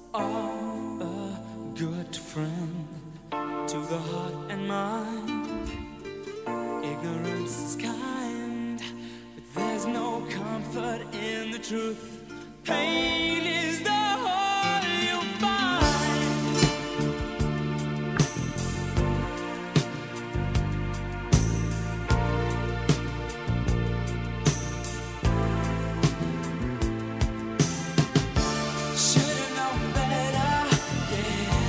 of a good friend to the heart and mind. Ignorance is kind, but there's no comfort in the truth. Pain is the whole you'll find. Should've known better, yeah.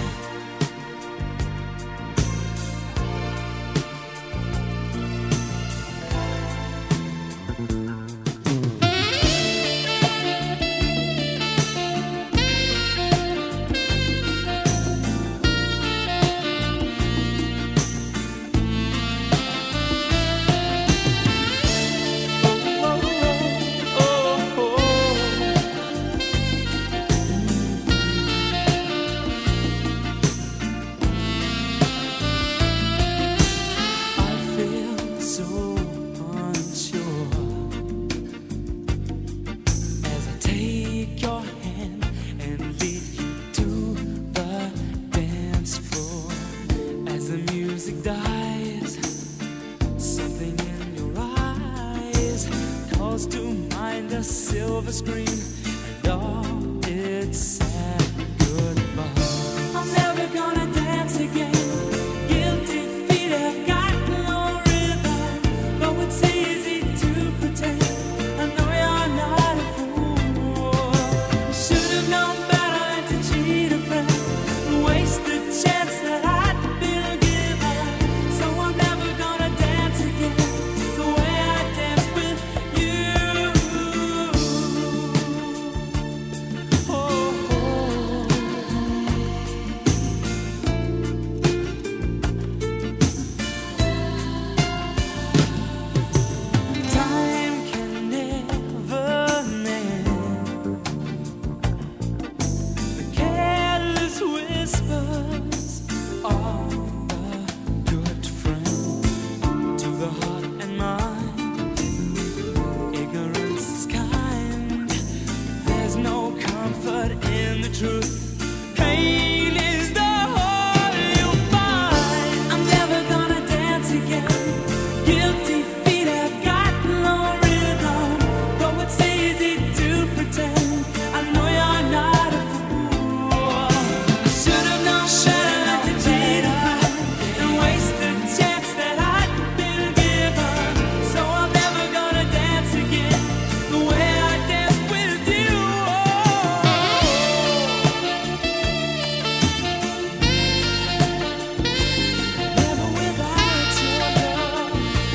To mind a silver screen and all its sad goodbye. I'm never gonna dance again. Guilty feet have got no rhythm, though it's easy to pretend. I know you're not a fool. Should have known better than to cheat a friend, waste the chance that I'd been given. So I'm never gonna dance again the way I danced with you. Time can never mend the careless whispers of a good friend to the heart and mind. Ignorance is kind, there's no comfort in the truth. Pain is the whole you'll find. I'm never gonna dance again. Guilty feet have got no rhythm, though it's easy to pretend. I know you're not a fool. Should have known better to cheat a friend and waste the chance that I'd been given. So I'm never gonna dance again the way I danced with you. Never without your love.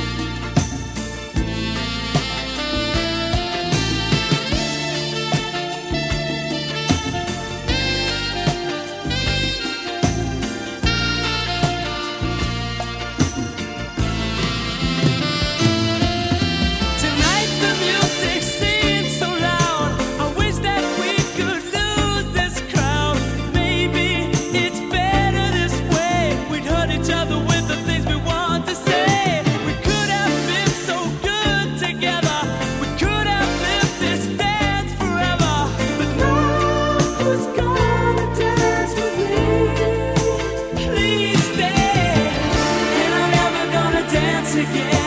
Tonight the music seems so loud. I wish that we could lose this crowd. Maybe it's better this way. We'd hurt each other with the things we want to say. We could have been so good together. We could have lived this dance forever. But now who's gonna dance with me? Please stay. And I'm never gonna dance again.